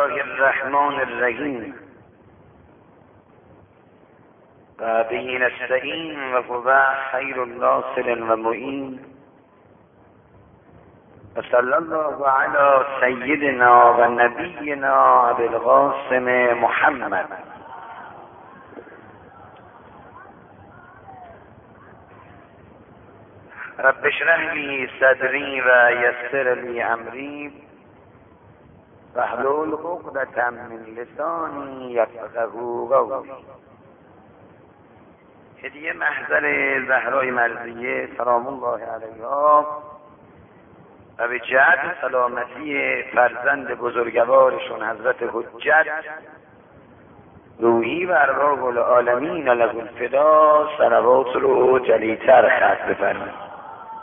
الله الرحمن الرحیم و به نستعین و هو خیر الناصر و معین و صلی الله علی سیدنا و نبینا ابی القاسم محمد. رب اشرح لی صدری و یسر لی امری واحلل عقدة من لسانی یفقهوا قولی. هدیه محضر زهرای مرضیه سلام الله علیها و به جهت سلامتی فرزند بزرگوارشون حضرت حجت روحی و ارواح العالمین له الفدا صلوات رو جلیتر خط بفرمایید.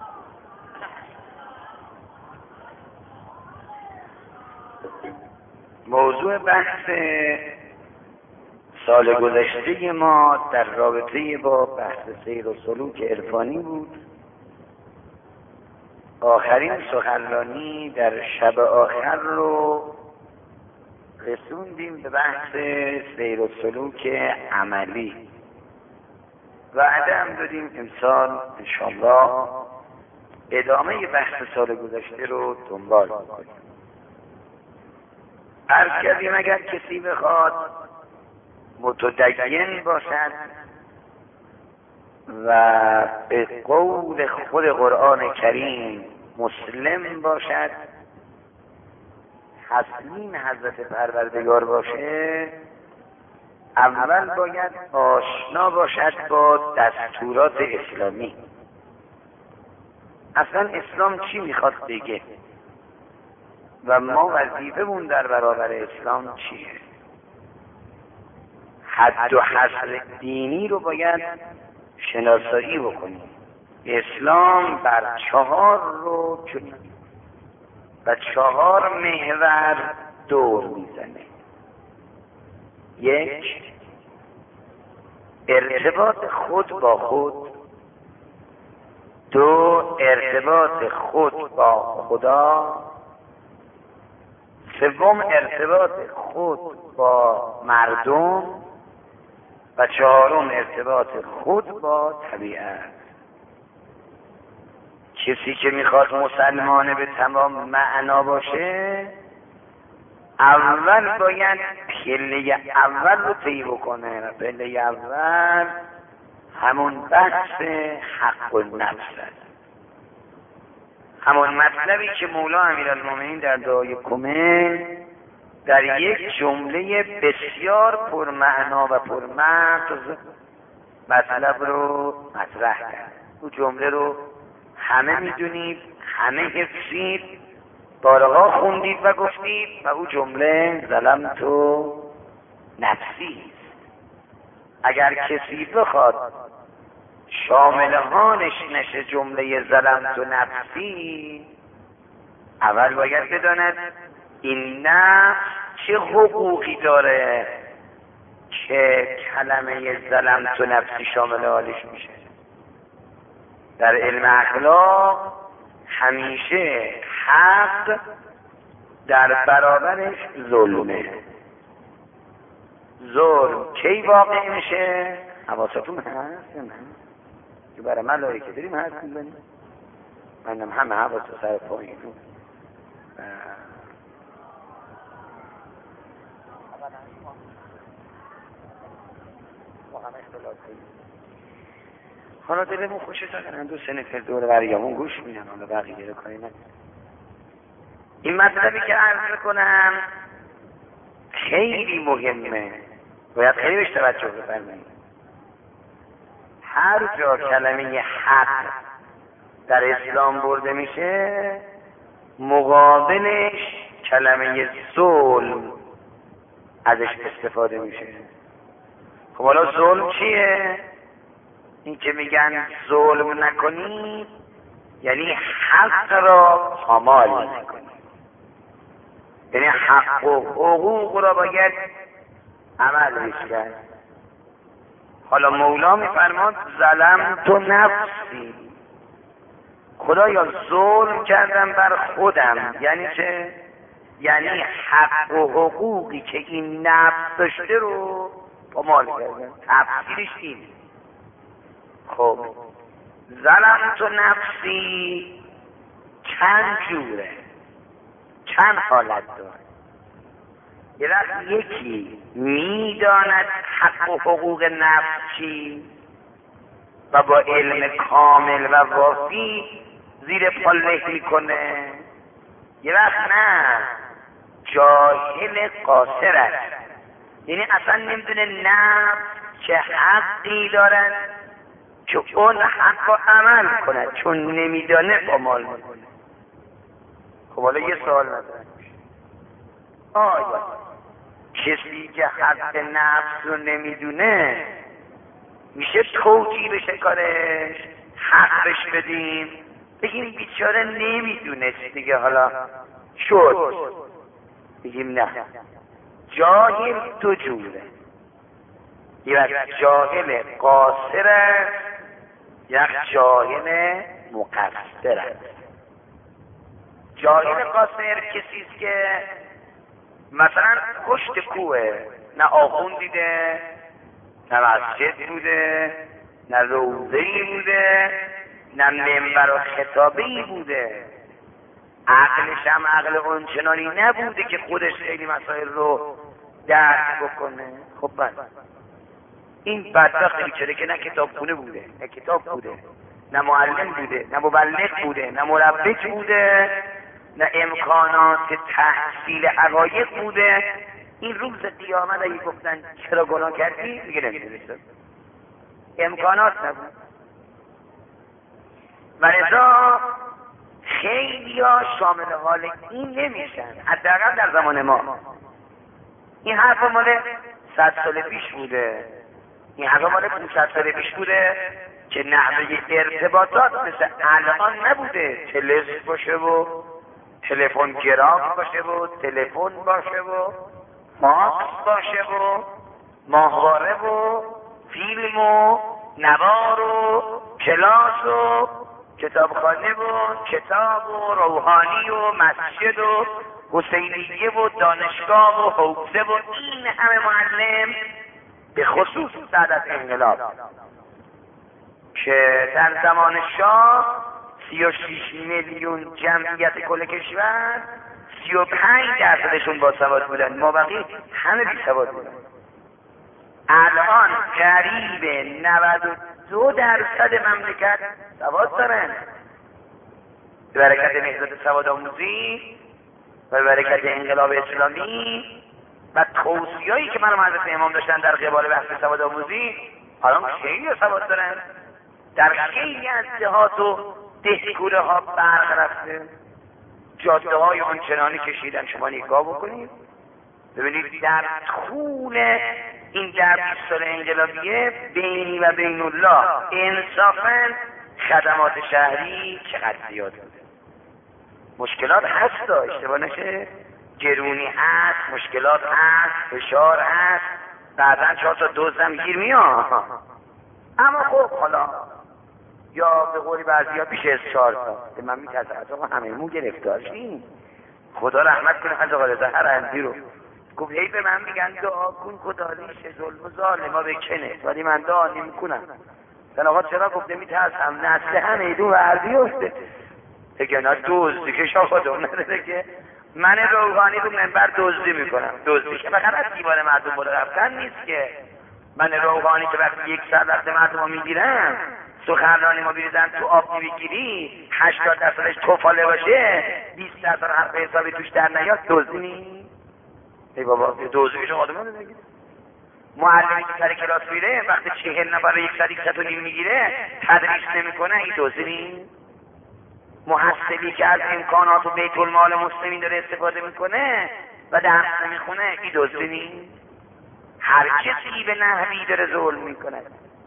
موضوع بحث سال گذشته ما در رابطه با بحث سیر و سلوک عرفانی بود. آخرین سخنرانی در شب آخر رو رسوندیم به بحث سیر و سلوک عملی. وعده هم دادیم امسال انشاءالله ادامه بحث سال گذشته رو دنبال کنیم. عرض کردیم اگر کسی بخواد متدین باشد و به قول خود قرآن کریم مسلم باشد، تسلیم حضرت پروردگار باشه، اول باید آشنا باشد با دستورات اسلامی. اصلا اسلام چی میخواد بگه و ما وظیفه‌مون در برابر اسلام چیه؟ حد و حصر دینی رو باید شناسایی بکنیم. اسلام بر 4 رو و 4 محور دور میزنه. 1 ارتباط خود با خود، 2 ارتباط خود با خدا، 3 ارتباط خود با مردم و 4 ارتباط خود با طبیعت. کسی که میخواد مسلمانه به تمام معنا باشه اول باید پله اول رو طی بکنه و پله اول همون بحث حق النفس است. همون مطلبی که مولا امیرالمومنین در دعای کمل در یک جمله بسیار پرمعنا و پرمغز مطلب رو مطرح کرد. اون جمله رو همه میدونید، همه حفظید، بارها خوندید و گفتید و اون جمله ظلمت نفسی است. اگر کسی بخواد شاملهانش نشه جمله ظلمت نفسی، اول باید بداند این نفس چه حقوقی داره که کلمه ظلمت نفسی شامل حالش میشه. در علم اخلاق همیشه حق در برابرش ظلمه. ظلم کی واقع میشه؟ حواستون هست یا نه؟ که برای ملائکه داریم هست میزنیم؟ منم همه حواست سر پایینو حالا دلمون خوشه تا کنن 2 سنه پر دور بریامون گوش میدن، حالا بقیه رو کاری نکنم. این مطلبی که عرض کنم خیلی مهمه، باید خیلی بهش توجه بفرمایید. هر جا کلمه حق در اسلام برده میشه مقابلش کلمه ظلم ازش استفاده میشه. خب حالا ظلم چیه؟ این که میگن ظلم نکنید یعنی حق را پامال نکنید، یعنی حق و حقوق را باید عمل کرد. حالا مولا میفرماد ظلمت نفسی، خدایا ظلم کردم بر خودم. یعنی چه؟ یعنی حق و حقوقی که این نفس داشته رو پامال کردن. تفسیرش این. خب ظلمت نفسی چند جوره، چند حالت داره. یه وقت یکی میداند حق و حقوق نفس چی و با علم کامل و وافی زیر پا له میکنه، یه وقت نه، جاهل قاصر است، یعنی اصلا نمیدونه نفس چه حقی دارن که اون حق رو عمل کنه، چون نمیدانه پامال میکنه. خب حالا یه سوال مطرح میشه، آیا کسی که حق نفس رو نمیدونه میشه توجیه بشه کارش، حقش بدیم، بگیم بیچاره نمیدونست دیگه حالا شد؟ بگیم نه، جاهل دو جوره، یک جاهل قاصر است، یک جاهل مقصر است. جاهل قاصر کسی است که مثلا پشت کوه، نه آخوند دیده، نه مسجد بوده، نه روضه‌ای بوده، نه منبر و خطابه‌ای بوده، عقلش هم عقل اونچنانی نبوده که خودش خیلی مسائل رو درک بکنه. خب بس این بدبخت بیچاره که نه کتابخونه بوده، نه کتاب بوده، نه معلم بوده، نه مبلغ بوده، نه مربی بوده، نه امکانات تحصیل حقایق بوده، این روز قیامت اگه گفتن چرا گناه کردی میگه نمیدونستم، امکانات نبود. و لذا خیلی ها شامل حال این نمیشن، حداقل در زمان ما. این حرف مال 100 سال پیش بوده، این حرف مال 500 سال پیش بوده که نحوه ارتباطات مثل الان نبوده، تلسک باشه و تلفن گراف باشه و تلفن باشه و فاکس باشه و ماهواره و فیلم و نوار و کلاس و کتابخانه و کتاب و روحانی و مسجد و حسینیه و دانشگاه و حوزه و این همه معلم، به خصوص بعد از انقلاب که در زمان شاه 36 میلیون جمعیت کل کشور 35% باسواد بودن، ما بقیه همه بیسواد بودن. الان قریب 92% مملکت سواد دارن، به برکت نهضت سواد آموزی و به برکت انقلاب اسلامی و توصیه‌ای که مرحوم حضرت امام داشتن در قبال بحث سواد آموزی. الان خیلی سواد دارن، در خیلی از دهات و دهکوره ها برق رفته، جاده های آنچنانی کشیدن. شما نگاه بکنید ببینید در طول این 20 سال انقلابیه بینی و بین الله انصافاً خدمات شهری چقدر زیاد بوده. مشکلات هست، اشتباه نشه، گرونی هست، مشکلات هست، فشار هست، بعضا 4 تا دزدم گیر میاد، اما خب حالا یا به قولی بعضی ها بیش از 4 تا من میترسم آقا همه مون گرفتار شیم. خدا رحمت کنه از آقا رضا هرندی رو گفت هی به من میگن دعا کن خدا ریش ظلم و ظالما بکنه، ولی من دعا نمیکنم. من آقا چرا گفته میترسم نسل همه دو ورزی افته دیگه، نه دزدی که شاخدم نداره که من روحانی رو منبر دزدی میکنم. دزدی که فقط از دیوار مردم بالا رفتن نیست که، من روحانی که وقتی 1 ساعت وقت مردم رو میگیرم سخنرانی ما بیریزن تو آب نمیگیری 80%ش توفاله باشه 20% حرف حسابی توش در نیاد، دزدی نیست؟ ای بابا دزدی که شما آدم نمیگید. معلمی که سر کلاس میره وقتی 40 نفر رو 100 میگیره تدریس نمیکنه، این دزدی نیست؟ محصلی که از امکانات و بیت المال مسلمین داره استفاده میکنه و درس نمیخونه، این دزدی نیست؟ هر کسی به نحوی داره ظلم میکنه،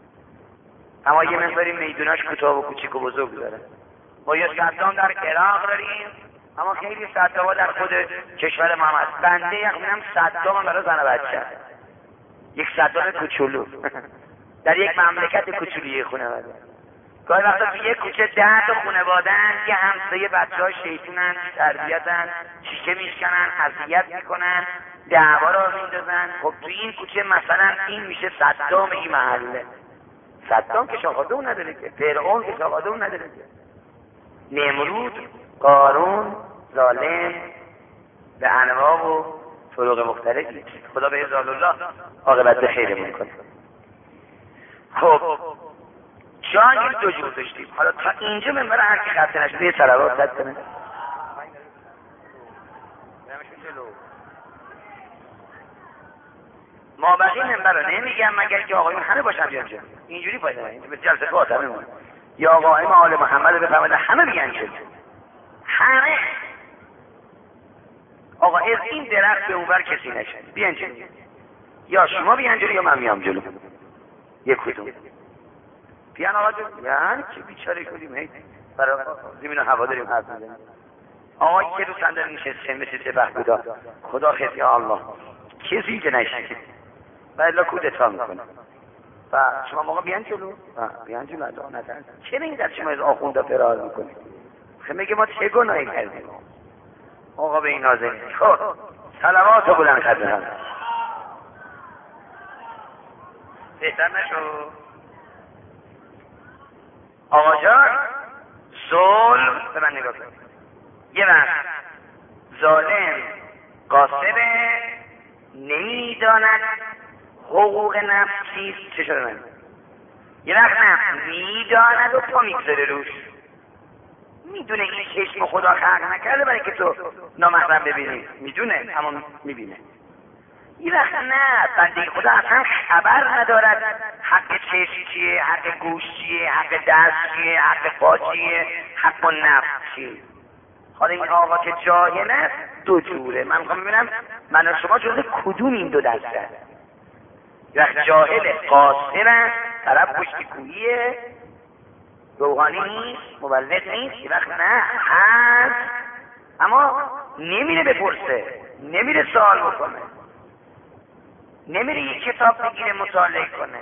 اما یه مقداری میدوناش کوتاه و کوچیک و بزرگ داره. ما یه صدام در عراق داریم، اما خیلی صدام در خود کشور ما هست. بنده یقینم صدام برای زن و بچه، یک صدام کوچولو در یک مملکت کوچولی خانواده. گاهی وقتا تو یک کوچه 10 تا خانواده‌اند، یه همسایه بچه‌ها شیطونن، تربیتن، شیشه میشکنن، اذیت میکنن، دعوا را میندازن. خب تو این کوچه مثلا این میشه صدام این محله. صدام که شاخادون نداره که، فرعون که شاخادون نداره که، نمرود، قارون، ظالم به انواع و طرق مختلفی. خدا به اذن الله عاقبت به خیرمون کنه. خب جایی دو جور داشتیم. حالا تا اینجا منبر هر کی خسته نشده یه صلوات صد کنه. ما بقیه منبر رو نمیگم مگر که آقایون همه باشن بیان جا. اینجوری باید اینجا به جلسه خاتمه مون یا قائم آل محمد بفرمایید همه بیان جا. همه آقا از این درخت به اونور کسی نشد بیان جا. یا شما بیان جلو یا من میام جلو. یک کدوم بیان آقا جلو. یعنی که بیچاره کنیم برای زمین و هوا داریم حرف میزنیم. آقایی که رو صندلی نشسته مثل سپه بودا خدا خیلی یا الله کسی که نشید و الا کودتا میکنه و شما موقع بیان جلو بیان جلو ادا نترد. چرا این در شما از آخونده فرار میکنید؟ خیلی میگه ما چه گناهی کردیم آقا به این نازنین. خب صلوات رو بلند کردن بهتر نشو آقا جان. ظلم به من نگاه کنید. یه وقت ظالم قاصره نمیداند حقوق نفس چیست. چه شده من؟ یه وقت نه میداند و پا میگذاره روش. میدونه این چشم خدا خلق نکرده برای که تو نامحرم ببینی. میدونه اما میبینه. یه وقت نه بنده خدا اصلا خبر ندارد حق چشم چیه، حق گوش چیه، حق دست چیه، حق پا چیه، حق نفس چیه. حالا این آقا که جاهل است دو جوره. من میخوام ببینم من و شما جز کدوم این دو دسته است. وقت جاهل قاصر است، طرف پشت کویه، روحانی نیست، مبلغ نیست. یه وقت نه هست اما نمیره بپرسه، نمیره سوال بکنه، نمیره یک کتاب بگیره مطالعه کنه،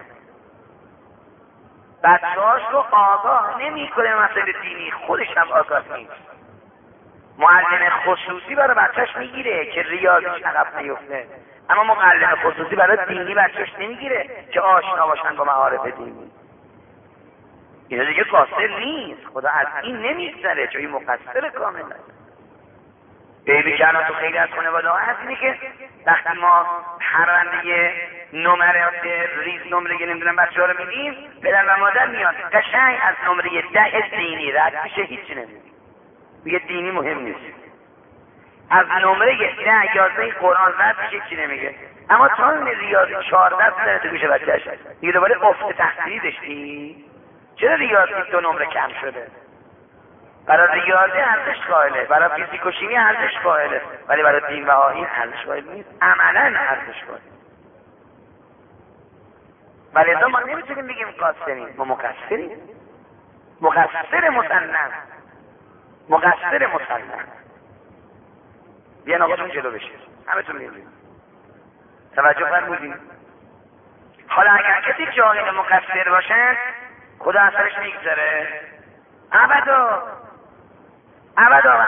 بچه‌هاش رو آگاه نمیکنه مسائل دینی، خودش هم آگاه نیست. معلم خصوصی برای بچه‌اش میگیره که ریاضیش عقب نیفته، اما معلم خصوصی برای دینی بچه‌اش نمیگیره که آشنا باشن با معارف دینی. اینا دیگه قاصر نیست. خدا از این نمیگذره چون این مقصر کامل است. بیبی که الان تو خیلی از خانواده ها هست اینه که وقتی ما پرونده نمرات ریز نمره نمیدونم بچه ها رو میدیم پدر و مادر میاد قشنگ از نمره 10 دینی رد میشه هیچی نمیدیم. میگه دینی مهم نیست. از نمره 10 11 قرآن رد میشه هیچی نمیگه. اما تا ریاضی 14 سنه تو گوشه بچه‌اش میگه دوباره افت تحصیلی داشتی؟ چرا ریاضی 2 نمره کم شده؟ برای ریاضی ارزش قائله، برای فیزیک و شیمی ارزش قائله، ولی برای دین و آیین ارزش قائل نیست. عملا ارزش قائل. ولی ازا ما نمیتونیم بگیم قاصریم، ما مقصریم. مقصر مسلم، مقصر مسلم. بیان آقاتون جلو بشه، همه تون میدونیم. توجه فرمودیم. حالا اگر کسی جاهل مقصر باشن خدا اثرش میگذاره؟ ابدا ابدا.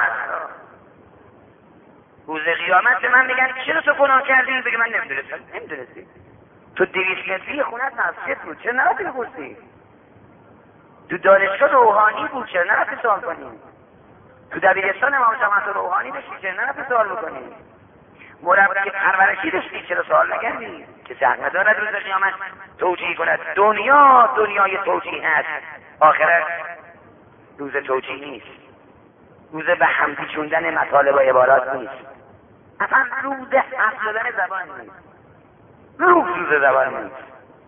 روز قیامت به من میگن چرا تو گناه کردی؟ بگه من نمیدونستی. تو 200 متری خونت مسجد بود چرا نرفتی بپرسی؟ تو دانشگاه روحانی بود چرا نرفتی سوال کنی؟ تو دبیرستان امام جماعت روحانی داشتی چرا نرفتی سوال بکنی؟ مربی پرورشی داشتی چرا سوال نکردی؟ کسی حق ندارد روز قیامت توجیه کند. دنیای توجیه هست، آخرت روز توجیه نیست، روز به هم پیچوندن مطالب و عبارات نیست، اصلا روز حرف زدن زبان نیست، روز زبان نیست.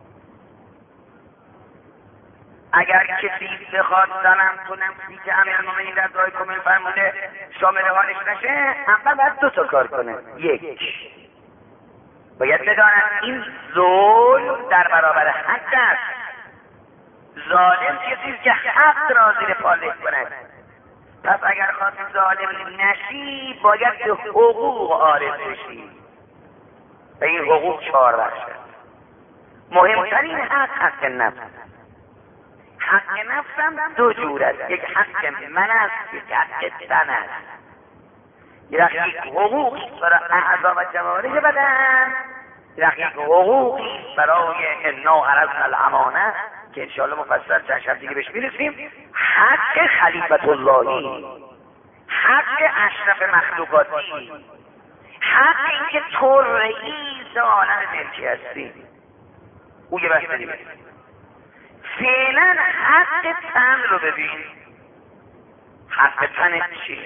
اگر کسی بخواد زنم تو نفسی که امیرالمومنین در دعای کامل فرموده شامل حالش نشه، اول باید 2 تا کار کنه. 1 باید بداند این ظلم در برابر حق است. ظالم کسی که حق را زیر پا له کند. پس اگر خواست ظالم نشی باید به حقوق عارض بشی و این حقوق 4 بخش است. مهمترین حق نفس، حق نفسم دو جور است، یک حق من است، یک حق تن است. یک حقوقی برای اعضا و جوارح بدن، یک حقوقی برای انا عرضنا الامانه که انشاءالله مفصل چند شب دیگه بهش میرسیم. حق خلیفت اللهی، حق اشرف مخلوقاتی، حق این که تو رئیس عالم ملکی هستی. او یه بحث دیگه. فعلا حق تن رو ببین. حق تن چیه؟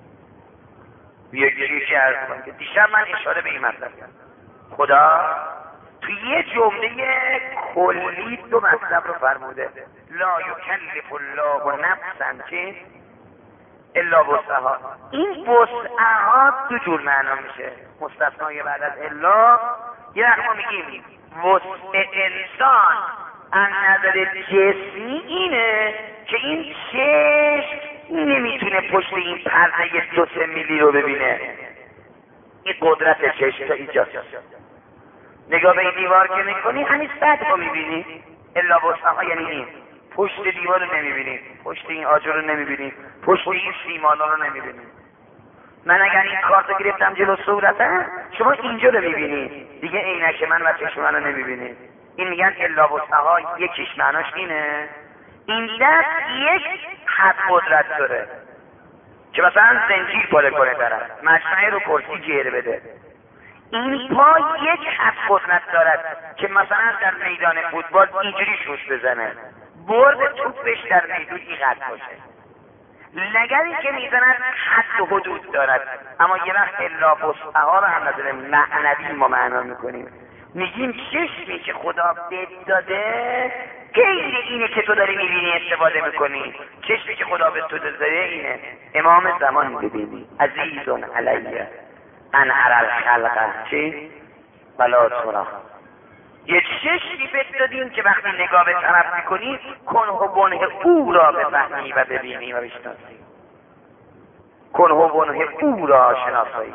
یکی عرض کنم که دیشب من اشاره به این مطلب کردم. خدا توی یه جمله کلی دو مطلب رو فرموده. لا یکلف الله نفسا که الا وسعها. این وسعها دو جور معنا میشه. مستثنای بعد از الا. یه وقت ما میگیم وسع انسان از نظر جسمی اینه که این چشم نمیتونه پشت این پرده 2-3 میلی رو ببینه. این قدرت چشم تا ایجاد. نگاه به این دیوار که میکنی همین سطح رو میبینی. الا وسعها یعنی این پشت دیوار رو نمیبینی، پشت این آجر رو نمیبینی، پشت این سیمانا رو نمیبینی. من اگر این کارت رو گرفتم جلو صورتم، شما اینجا رو میبینی، دیگه عینک من و چشم من رو نمیبینی. این میگن الا وسعها. یکیش معناش اینه این دست یک حد قدرت داره که مثلا زنجیر پاره کنه طرف، مجمعه رو کرسی جیر بده. این پا یک حد قدرت دارد که مثلا در میدان فوتبال اینجوری شوش بزنه، برد توپش در میدون اینقدر باشه. لگدی که میزنن حد و حدود دارد. اما یه وقت الا وسعها رو هم نظر معنوی ما معنا میکنیم، میگیم چشمی که خدا بهت داده غیر اینه که تو داری میبینی استفاده میکنی. چشمی که خدا به تو داده اینه. امام زمان ببینی عزیزون علیه ان اری الخلق چی؟ بلا ترا. یه چشمی بهت دادیم که وقتی نگاه به طرف میکنی کنه و بنه او را بفهمی و ببینی و بشناسی. کنه و بنه او را شناسایی.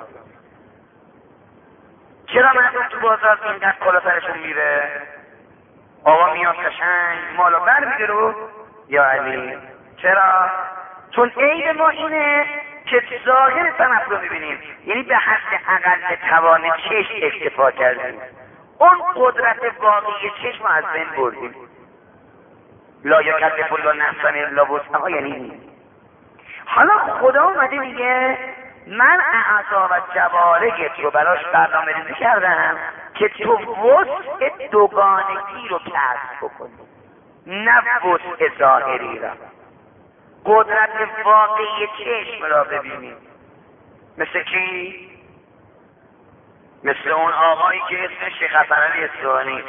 چرا مردم تو بازار اینقدر کلا سرشون میره؟ آقا میاد قشنگ مالو بر میگیره یا علی. چرا؟ چون عیب ما اینه که ظاهر طرف رو ببینیم، یعنی به حد اقل توان چشم اکتفا کردیم. اون قدرت واقعی چشم از بین بردیم. لا یکلف الله نفسا الا وسعها یعنی این. حالا خدا اومده میگه من اعضا و جوارحت رو براش برنامه‌ریزی کردم که تو وسع دوگانگی رو کسب بکنی، نه وسع ظاهری را. قدرت واقعی چشم را ببینیم. مثل کی؟ مثل اون آقایی که اسمش شیخ حسن علی اصفهانی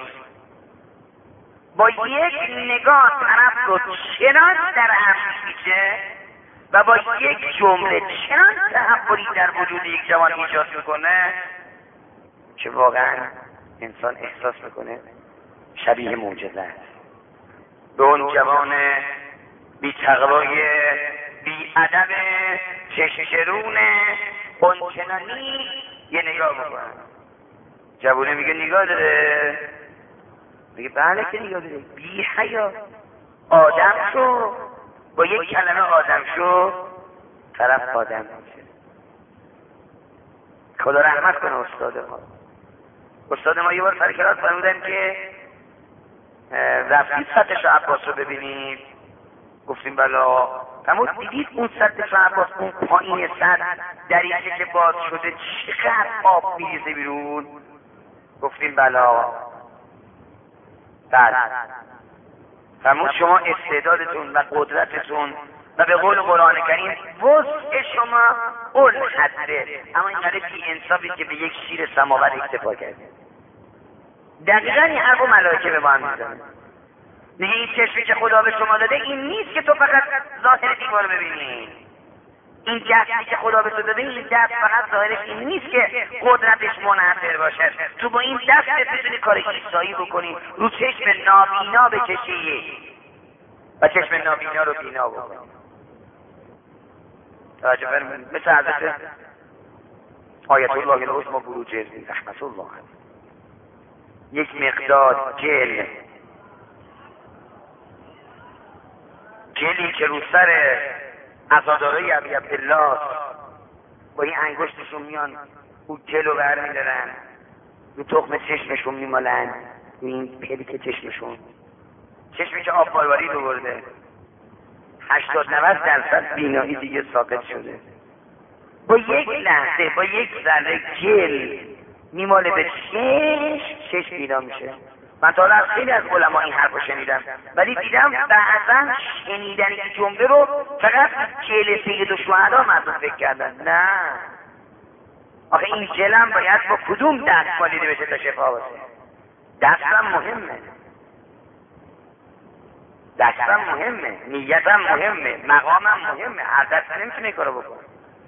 با یک نگاه طرف رو چنان در هم می‌کشه و با یک جمله چنان تحولی در وجود یک جوان ایجاد میکنه که واقعا انسان احساس میکنه شبیه معجزه است. به اون جوان بی تقوای بی ادب چشمشرون اونچنانی یه نگاه میکنه. جوونه میگه نگاه داره؟ میگه بله که نگاه داره. بی حیا آدم شو، با یک کلمه آدم شو، طرف آدم میشه. خدا رحمت کنه استاد ما یه بار سر کلاس فرمودن که رفتید سطح شاه عباس رو ببینید. گفتیم بلا. فرمود دیدید اون سطح شاه عباس اون پایین سطح دریچه که باز شده چقدر آب میریزه بیرون؟ گفتیم بلا. بله. فرمود شما استعدادتون و قدرتتون و به قول قرآن کریم وسع شما اون حده، اما این قدر بی انصافی که به یک شیر سماور اکتفا کرده. دقیقا این حرف و ملائکه به ما هم میزنه. میگه این چشمی که خدا به شما داده این نیست که تو فقط ظاهر دیوار ببینی. این دستی که خدا به تو داده این دست فقط ظاهرش این نیست که قدرتش منحصر باشد. تو با این دست بتونی کار عیسایی بکنی، رو چشم نابینا بکشی و چشم نابینا رو بینا بکنی. توجه فرمایید. مثل حضرت آیت الله العظمی بروجردی رحمت الله علیه، یک مقدار جل گلی که رو سر عزادارای ابی عبدالله با این انگشتشون میان او گلو برمیدارن، رو تخم چشمشون میمالن، رو این پلیک چشمشون، چشمی که آب مروارید رو برده، 80-90% بینایی دیگه ساقط شده، با یک لحظه با یک ذره گل میماله به چشم بینا میشه. من تا از خیلی از علما این حرف رو شنیدم، ولی دیدم بعضا شنیدن این جمله رو فقط گل سید الشهدا مردم فکر کردن. نه، آخه این گلم باید با کدوم دست مالیده بشه تا شفا باشه؟ دستم مهمه، دستم مهمه، نیتم مهمه، مقامم مهمه، هر دست نمیتونه کارو بکنه.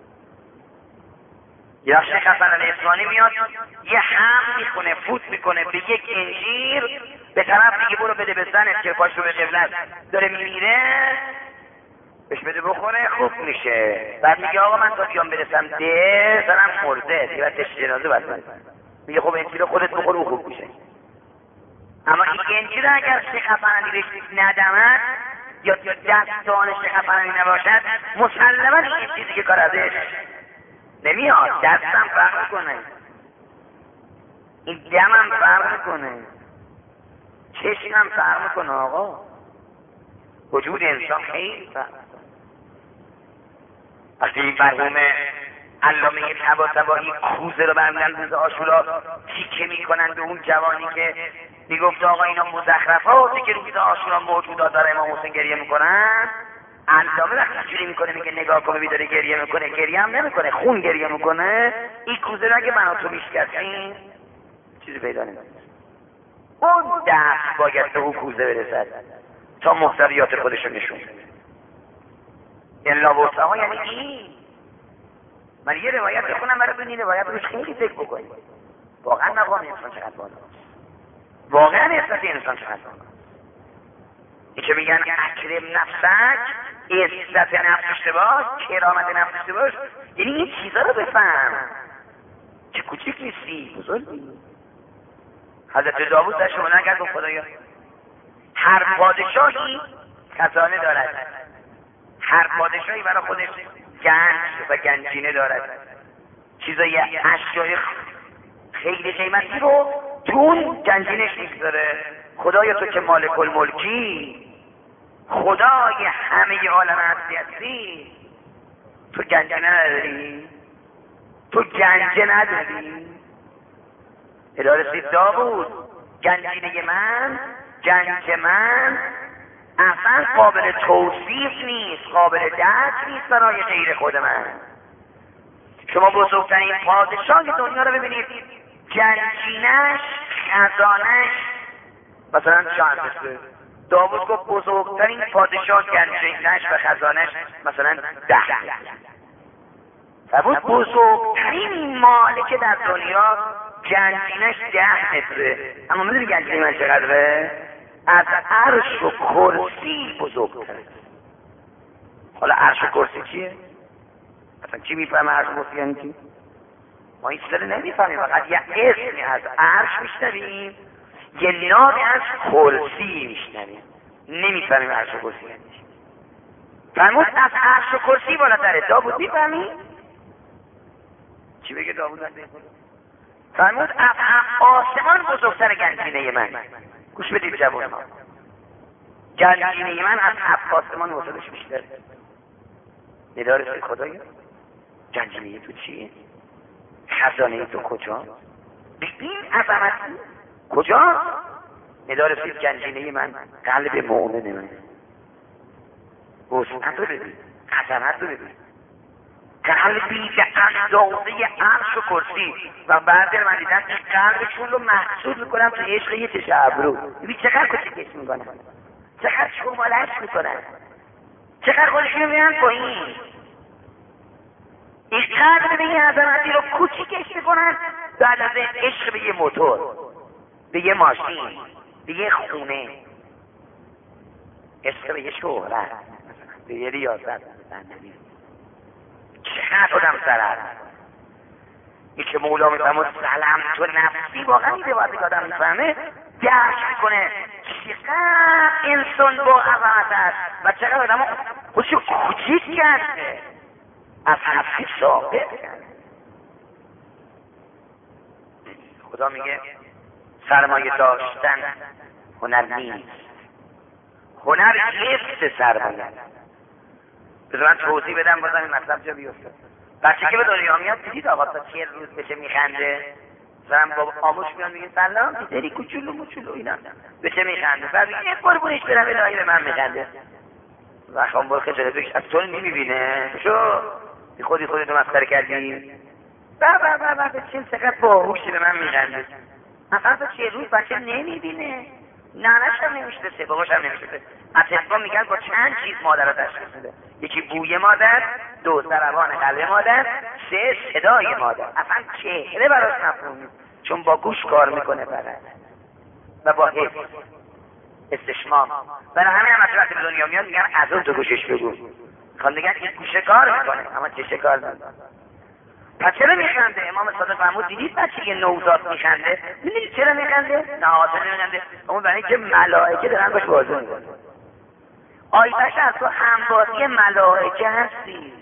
یا شیخ حسن الاسمانی میاد یه هم میخونه، فوت میکنه به یک انجیر، به طرف دیگه برو بده به زنت که پاش رو به قبلت داره میمیره، بهش بده بخوره خوب میشه. بعد میگه آقا من تا بیام برسم ده زنم مرده دیگه، بعد تشت جنازه باید میگه خب انجیر خودت بخور او خوب میشه. اما این انجیر اگر شیخ حسن علی بهش ندمد یا دستان شیخ حسن علی نباشد، مسلما این چیزی که کار ازش نمیاد. دستم فرق کنه، این دمم فرق کنه، چشمم فرق کنه. آقا وجود انسان خیلی فرق کنه. وقتی این مرحوم علامه طباطبایی کوزه رو برمیدن روز عاشورا تیکه میکنن به اون جوانی که میگفت آقا اینا مزخرفاتی که روز عاشورا موجودات داره امام حسین گریه میکنن. علامه وقتی اینجوری میکنه میگه نگاه کن میداره گریه میکنه، گریه هم نمیکنه، خون گریه میکنه. این کوزه رو اگه من و تو میشکستیم چیزی پیدا نمیشه. اون دست باید به اون کوزه برسد تا محتویات خودش رو نشون بده. الا وسعها یعنی این. من یه روایت بخونم برای ببینید روایت روش خیلی فکر بکنید. واقعا مقام انسان چقدر بالاست، واقعا عزت انسان چقدر بالاست. این که میگن اکرم نفسک، عزت نفس داشته باش، کرامت نفس داشته باش، یعنی این چیزا رو بفهم که کوچیک نیستی، بزرگی. حضرت داوود در شما نگرد گفت خدایا هر پادشاهی خزانه دارد، هر پادشاهی برای خودش گنج و گنجینه دارد، چیزای اشیای خیلی قیمتی رو تو اون گنجینش میگذاره. خدایا تو که مالک الملکی، خدای همه عالم هستی، تو گنجینه نداری؟ تو گنجه نداری؟ اداره سید داوود گنجینه من، گنج من اصلا قابل توصیف نیست، قابل درک نیست برای غیر خود من. شما بزرگترین پادشاه دنیا رو ببینید، گنجینش، خزانش مثلا چند بسته. داوود گفت بزرگترین پادشاه گنجینش و خزانش مثلا 10. داوود بزرگترین مالک در دنیا گنجینش 10 متره. اما میدونی گنجینه من چقدره؟ از عرش و کرسی بزرگتره. حالا عرش و کرسی چیه؟ اصلا چی میفهمه عرش و کرسی یعنی چی؟ ما این چیزا رو نمیفهمیم، فقط یه اسمی از عرش میشنویم، یه نامی از کرسی میشنویم، نمیفهمیم عرش و کرسی یعنی چی. فرمود از عرش و کرسی بالاتره. داوود میفهمی؟ چی بگه داوود؟ فرمود از آسمان بزرگتر گنجینه من. گوش بدید جوان ها، گنجینه من از 7 آسمان وسعتش بیشتره. ندارست خدایا گنجینه تو چیه؟ خزانه تو کجا؟ به این عظمتی کجا؟ ندارست گنجینه من قلب مؤمن من. وسعت رو ببین، عظمت رو ببین، قلبی به اندازه عرش و کرسی. و بعد من دیدم که قلبشون رو محسوب میکنم تو عشق یه تشه ابرو. ببین چقدر کوچیکش میکنن، چقدر شمالش میکنن، چقدر خودشون میرن پایین. این قلب به یه عظمتی رو کوچیکش میکنن بعد از عشق به یه موتور، به یه ماشین، به یه خونه، عشق به یه شهرت، به یه ریاست. چقدر آدم ضرر. این که مولا میفهمه سلام تو نفسی، واقعا این روایتی که آدم میفهمه درک میکنه چقدر انسان با عظمت است و چقدر آدم خودشو کوچیک کرده، از هستی ثابت کرده. خدا میگه سرمایه داشتن هنر نیست، هنر حفظ سرمایه. بذار من توضیح بدم بازم این مطلب جا بیفته. بچه که به دنیا میاد دیدید آقا تا 40 روز بشه میخنده، مثلا بابا آموش میاد میگه سلام دیدی کوچولو موچولو اینا بشه میخنده، بعد میگه قربونش برم الهی به من میخنده و خانبار خجالتش از تو نمیبینه شو خودتو مسخره کردی بابا بچه چقدر باهوشی به من میخنده. اصلا تا 40 روز بچه نمیبینه، نانش هم نمیشناسه، باباش هم نمیشناسه. اطباء میگن با چند چیز مادر رو تشخیص میده. یکی بوی مادر، 2 ضربان قلب مادر، 3 صدای مادر. اصلا چهره براش مفهوم نیست چون با گوش کار میکنه فقط و با حس استشمام. برای همین هم وقتی به دنیا میاد میگن از اون تو گوشش بگو، میخوان بگن این گوشه کار میکنه اما چشه کار نمیکنه. پس چرا میخنده؟ امام صادق فرمود دیدید بچه یه نوزاد میخنده؟ دیدید چرا میخنده؟ نه آسان نمیخنده، اون برای اینکه ملائکه دارن باش بازی میکنن. آیتش از تو همبازی ملائکه هستی،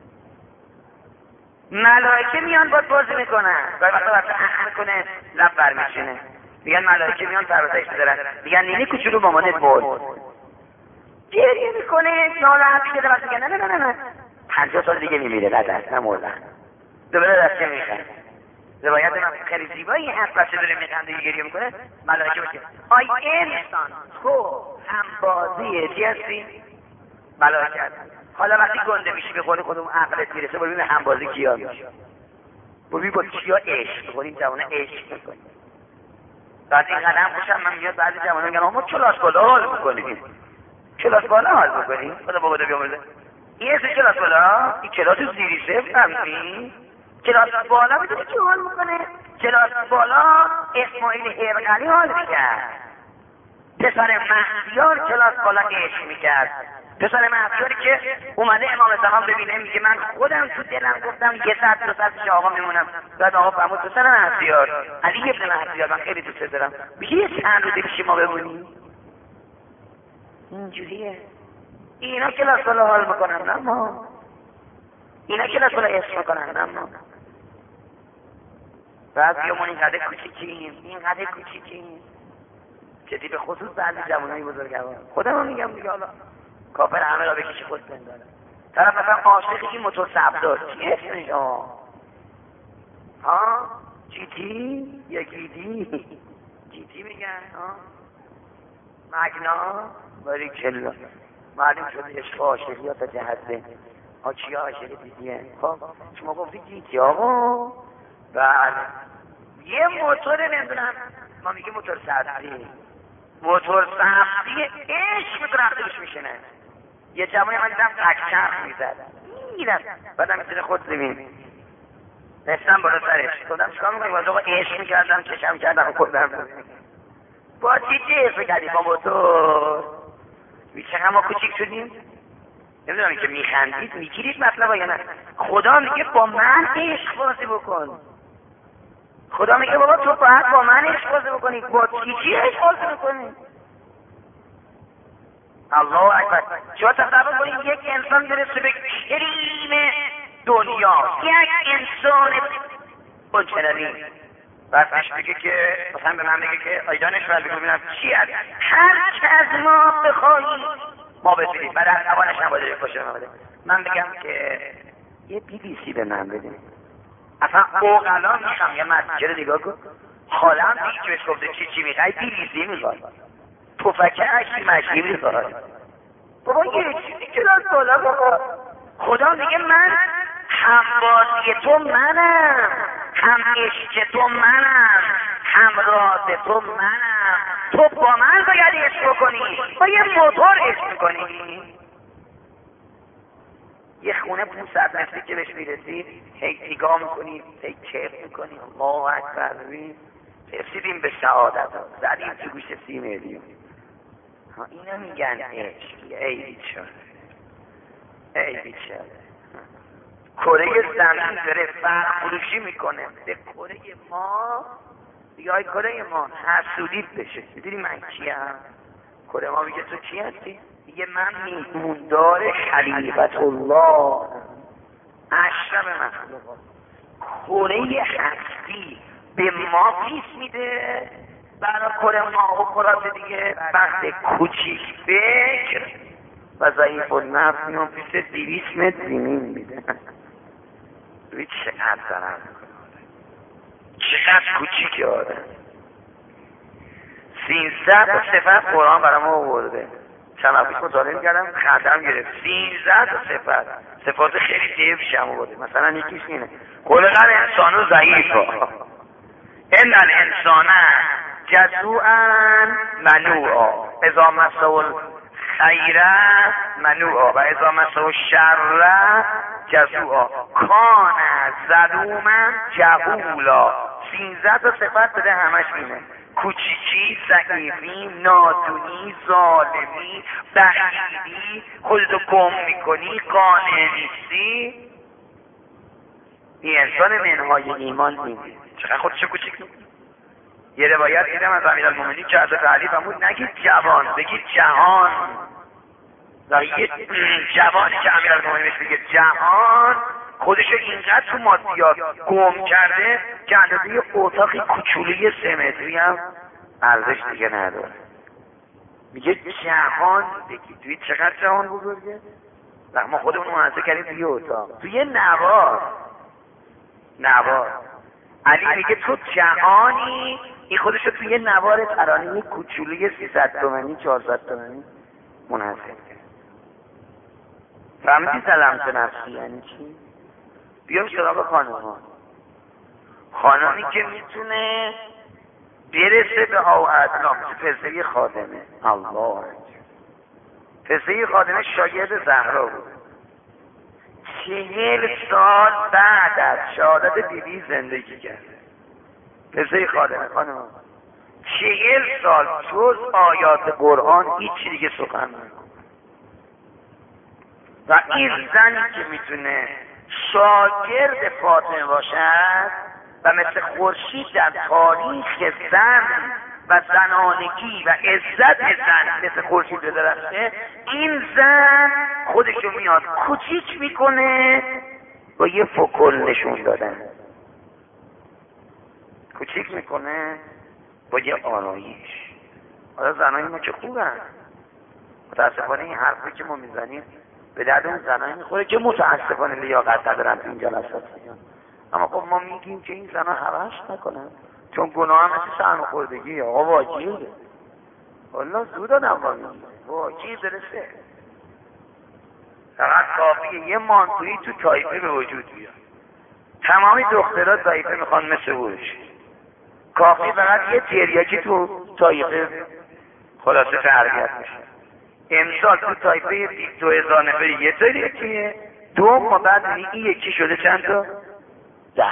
ملائکه میان باید بازی میکنن. گاهی وقتا بچه اخم کنه لب برمیشینه، میگن ملائکه میان پروازش میدارن، میگن نینی کوچولو مامانت برد، گریه میکنه ناراحت شده، بعد میگن نه 50 سال دیگه میمیره، بعد از نمردن دوباره دسته میخنده. روایت من خیلی زیبایی هست، بچه داره میخنده گریه میکنه، ملائکه بشه آی انسان تو همبازی چی هستی؟ ملائکه هستی. حالا وقتی گنده میشی به قول خودمون عقلت میرسه برو ببین همبازی کیا میشه، برو با کیا عشق کنیم، جوانه عشق میکنیم. بعد این قدم خوشم من میاد بعضی جوانه میگن ما کلاس بالا حال میکنیم، کلاس بالا حال میکنیم. خدا بابا ده بیامرزه این اسم کلاس بالا، این کلاس زیری صفر فهمیدی؟ کلاس بالا میدونی کی حال میکنه؟ کلاس بالا اسماعیل هرقلی حال میکرد، پسر مهدیار کلاس بالا عشق میکرد، پسر مهدیاری که اومده امام زمان ببینه میگه من خودم تو دلم گفتم 100-200 پیش آقا میمونم. بعد آقا فرمود پسر مهدیار علی ابن مهدیار من خیلی دوست دارم، میگه یه چند روزی پیش ما بمونی. اینجوریه اینا کلاس بالا حال میکنن، نه ما اینا کلاس بالا عشق میکنن، نه ما. بعد بیامون اینقدر کوچیکیم جدی به خصوص بعضی جوانای بزرگوار خودم میگم دیگه، حالا کافر همه را بکشی خود بنداره. طرف مثلا عاشق این موتور سبزار چی اسمش؟ جیتی یا جیتی میگن مگنا باری کلا معلوم شده عشق عاشقی ها تا جهده چی عاشقی دیدیه. خب شما گفتی جیتی آقا بله یه موتور نمیدونم ما میگه موتور سبزی عشق میکنه عقلش میشنه. یه جوانی من دیدم تکچرخ میزد میرد بعدم میتونه خود زمین نستم بالا سرش خودم چکار میکنی باز آقا عشق میکردم چشم کردم خودم با چی عشق کردی با موتور چقدر ما کوچیک شدیم. نمیدونم این که میخندید میگیرید مطلب یا نه. خدا میگه با من عشق بازی بکن، خدا میگه بابا تو باید با من عشق بازی بکنی، با چی عشق بازی بکنی؟ الله اکبر. شما تصور کنید یک انسان برسه به کریم دنیا، یک انسان اونچنانی بعدش بگه که مثلا به من بگه که آیدانش باید بگه ببینم چی هست هر که از ما بخواهی ما بسیدیم بعد از نوانش نباده بکشه من بگم که یه BBC به من بده. اصلا اوغلا میخوام یه مسجد نگاه کن حالا دیگه که بهش گفته چی میخوای BBC میخواد پفکه عشقی مشکی میخواد بابا یه چیزی کلاس بالا بابا. خدا میگه من همبازی تو منم، هم عشق تو منم، هم راز تو منم. تو با من باید عشق کنی، با یه موتور عشق کنی. یه خونه 500 متری که بهش میرسید هی نگاه میکنید هی کیف میکنید الله اکبر رسیدیم به سعادت زدیم تو گوش 30 میلیون. اینا میگن عشق. ای بیچاره کره زمین داره فرق فروشی میکنه به کره ما دیگه های کره ما حسودیت بشه. میدونی من کیم؟ کره ما میگه تو کی هستی؟ میگه من میهموندار خلیفت الله اشرف مخلوقات. کره هستی به ما پیش میده، برای کره ما و کرات دیگه وقت کوچیک فکر و ضعیف النفس میان پیش 200 متر زمین میده. ببین چقدر ضرر میکنه، چقدر کوچیکه آدم. 300 صفت قرآن برای ما آورده. چند وقت پیش مطالعه می‌کردم خندم گرفت. 300 صفات خیلی طیفش هم آورده. مثلا یکیش اینه خلق الانسان ضعیفا ان الانسان جزوعا منوعا اذا مسه الخیر منوعا و اذا مسه الشر جزوعا کان ظلوما جهولا. 300 صفت بده، همش اینه: کوچیکی، ضعیفی، نادونی، ظالمی، بخیلی، خودتو گم میکنی، قانع نیستی. این انسان منهای ایمان نیست. چقدر خودشو کوچیک میکنی. یه روایت دیدم از امیرالمومنین که حضرت علی فرمود نگید جوان، بگید جهان. و یه جوانی که امیرالمومنین بگه جهان، خودشو اینقدر تو مادیات گم کرده که اندازه یه اتاقی کوچولی 3 متری هم ارزش دیگه نداره. میگه جهان بگید. توی چقدر جهان بزرگه؟ ما خودمون منحصر کردیم توی اتاق، توی نوار. علی میگه تو جهانی، این خودشو توی نوار ترانه‌ای کوچولی 300 تومانی 400 تومانی منحصر کرد. فهمیدی سلامت نفسی یعنی چی؟ بیام سراغ خانمی که میتونه برسه به آوعدنا، پسه خادمه. الله پسه خادمه شاگرد زهرا بود. 40 سال بعد از شهادت بیبی زندگی کرده. پسه خادمه خانم 40 سال جز آیات قرآن هیچ دیگه سخن نگفت. و این زنی که میتونه شاگرد فاطمه باشد و مثل خورشید در تاریخ زن و زنانگی و عزت زن مثل خورشید بدرخشه، این زن خودشو میاد کوچیک میکنه با یه فکر نشون دادن، کوچیک میکنه با یه آرایش. حالا زنای ما که خوبن، متاسفانه این حرفی که ما میزنیم به درد اون زنایی میخوره که متاسفانه لیاقت ندارن تو این جلسات میان. اما خب ما میگیم که این زنا هوس نکنن، چون گناه هم مثل سرماخوردگی آقا واجبه. والله زود آدم واجب برسه. فقط کافیه یه مانتویی تو تایپه به وجود بیاد. تمامی دخترها تایپه میخوان مثل بوش. کافی فقط یه تریاکی تو تایپه خلاصه تربیت میشه. امسال تو تایپه 2000 نفری یه تریاکیه، 2 ماه بعد این یکی شده چند تا؟ 10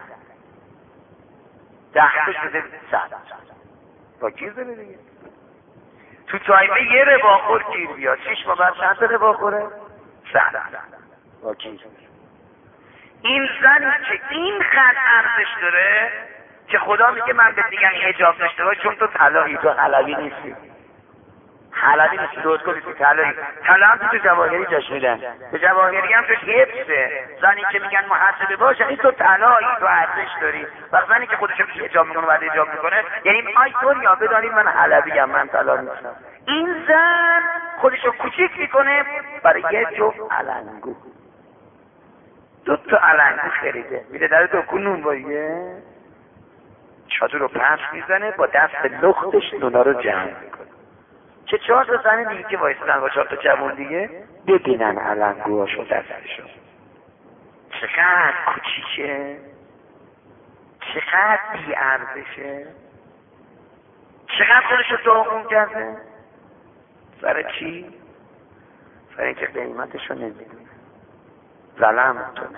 تا شده 100. با کی زنه دیگه؟ تو تایپه یه رباخور گیر بیاد، 6 ماه بعد چند تا رباخوره؟ 100. با کی؟ این زنی که این خط ارزش داره که خدا میگه من به دیگم حجاب داشته باش، چون تو طلاقی، تو حلوی نیستی. حلوی نیستی، درست کنی تو طلاقی. طلا هم تو جواهری جاش میدن، به جواهری هم توش حفظه. زنی که میگن محاسبه باش، این تو طلاقی، تو ارزش داری. و زنی که خودشو حجاب میکنه بعد حجاب میکنه یعنی آی دنیا بدانید من حلوی ام، من طلا نیستم. این زن خودشو کوچیک میکنه برای یه جفت علنگو. 2 تا علنگو خریده، میره در دکون نونواییه، چادر رو پس میزنه، با دست لختش نونا رو جمع میکنه که 4 تا زن دیگه که وایسادن با 4 تا جوان دیگه ببینن علنگوهاشو دستشو. چقدر کوچیکه، چقدر بی‌ارزشه، چقدر خودشو داغون کرده. سر چی؟ سر اینکه قیمتشو نمیدونه. ظلمتونه.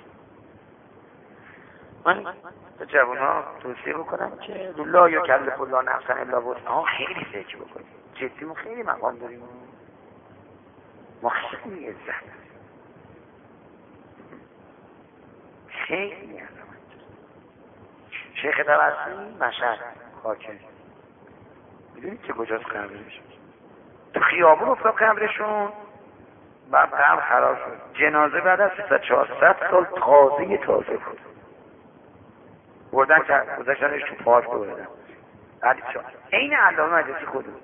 من به جوان‌ها توصیه بکنم که لا یکلف الله نفسا الا وسعها خیلی فکر بکنیم. جدی ما خیلی مقام داریم، ما خیلی عزت داریم، خیلی عظمت. شیخ توسلی مشهد خاکه. میدونید که کجاست قبرش؟ تو خیابون افتاد قبرشون. بعد قبر خراب شد. جنازه بعد از 300-400 سال تازه بود. بردن گذاشتنش تو پارک بردن. بعد این علامه مجلسی خودمون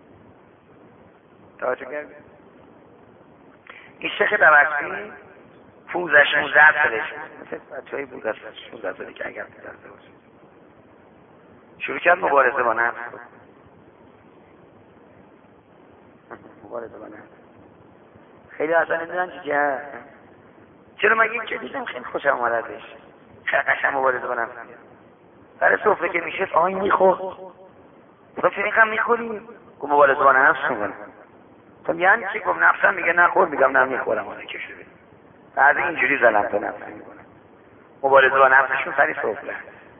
توجه کردید؟ این شیخ توسلی 15-16 سالش مثل بچه‌های بود از 16 سالی که اگر بودن شروع کرد مبارزه با نفس. مبارزه با نفس خیلی اصلا نمیدونن چیه. چرا من یک دیدم خیلی خوشم آمد ازش. قشنگ مبارزه با نفس. سر سفره که میشه آی میخور. تو چرا اینقدر میخوری؟ گفت مبارزه با نفس میکنم. تو یعنی چی؟ گفت نفسم میگه نخور. میگم نه میخورم. حالا که شده بعد اینجوری زدم تو نفس میکنم. مبارزه با نفسشون سر سفره.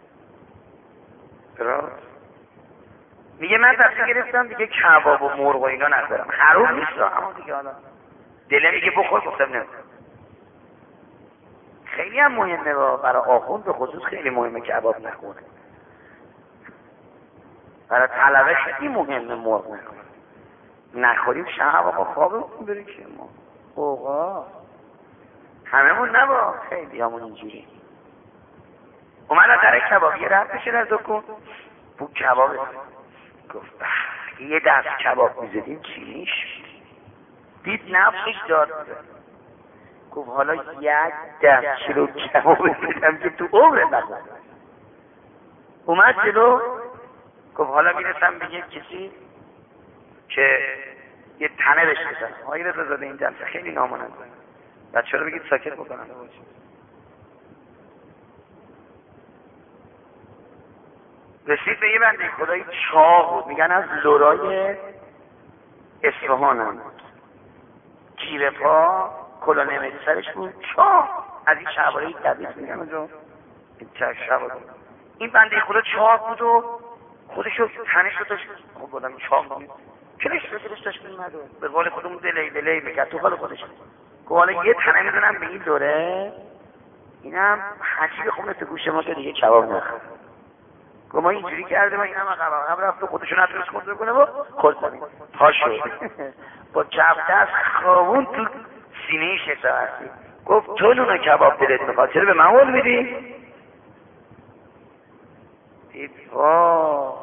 میگه من تصمیم گرفتم دیگه کباب و مرغ و اینا نخورم. حروم نیست اما دیگه حالا دله میگه بخور. گفتم نه. خیلی هم مهمه برای آخوند به خصوص خیلی مهمه کباب نخوره. برای طلبه خیلی مهمه مرغ نخوریم. شب آقا خوابمون بره که ما اوقا هممون نبا خیلی همون اینجوری. اومد در کبابی رفت بشه رزا کن بو کباب. گفت یه دست کباب میزدیم چیش دید نفسش داد بده. گفت حالا 1 دست کیلو کباب بزدم که تو عمره نخورم. اومد جلو گفت حالا میرسم به یک کسی که یه تنه بهش بزنم. آقای رضازاده این جلسه خیلی نامونده. بچه رو بگید ساکت بکنم. رسید به یه بنده خدایی چاق بود. میگن از لورای اصفهان هم بود. گیره پا کلا نمیدی سرش بود. چاق از این شعبارهی دوید میگن اونجا این بنده خدا چاق بود و خودشو تنش رو داشت. خب بودم چاق بود کلش داشت میمد و به قول خودمون دلی میکرد تو حال خودش. گفت حالا یه تنه میدونم به این دوره اینم حجیب خونه تو گوش ما که دیگه کباب نخور. گفت ما اینجوری کرده ما اینم عقب رفت و خودشو نتونست کنترل کنه و خود زمین پا شد. با چپ دست خوابون تو سینه شیخ توسلی. گفت تو نون کباب دلت میخواد چرا به من قول میدی؟ دید وا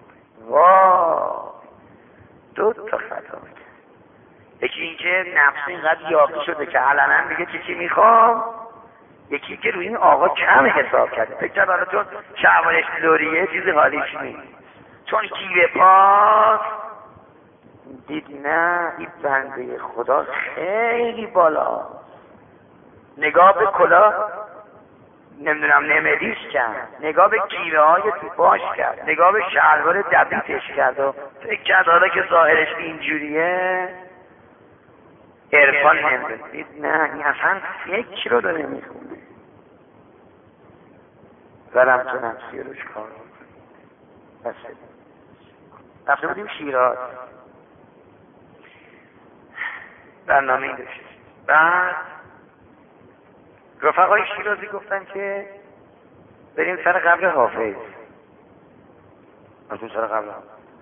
دو تا خطا میکنه. یکی اینکه نفس اینقدر یاقی شده که علنا میگه چی میخوام. یکی که روی این آقا کم حساب کرده. فکر کرد حالا چون شعبانش لوریه چیزی حالیش نیست. چون گیره پاس دید نه این بنده خدا خیلی بالا. نگاه به کلا نمیدونم نمدیش کرد. نگاه به گیره های تو باش کرد. نگاه به شلوار دبیتش کرد و فکر کرد حالا که ظاهرش اینجوریه عرفان نمیدون. دید نه این اصلا فکر رو داره میخونه. زرم تو نفسی روش کار بسه. رفته بودیم شیراز برنامه این داشت. بعد رفقای شیرازی گفتن که بریم سر قبر حافظ. از اون سر قبر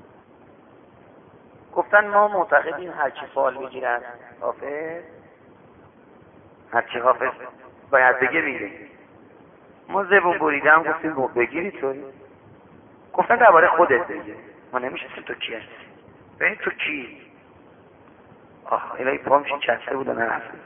گفتن ما معتقدیم هرچی فال بگیرن حافظ هرچی حافظ باید بگه میگه. ما زبون بریدم گفتیم بگیری توی. گفتن درباره خودت بگه. ما نمیشستیم تو کی هستی. ببین تو کی. الهی پا میشه چسته بود و نرفته.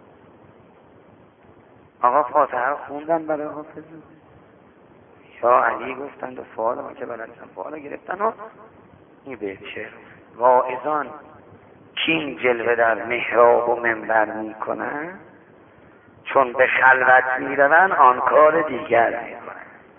آقا فاتحه رو خوندن برای حافظ. یا علی گفتن دو فعال ما که بلدن فعال گرفتن و این بهشه واعظان کین جلوه در محراب و منبر میکنن چون به خلوت میروند آن کار دیگر میکنن.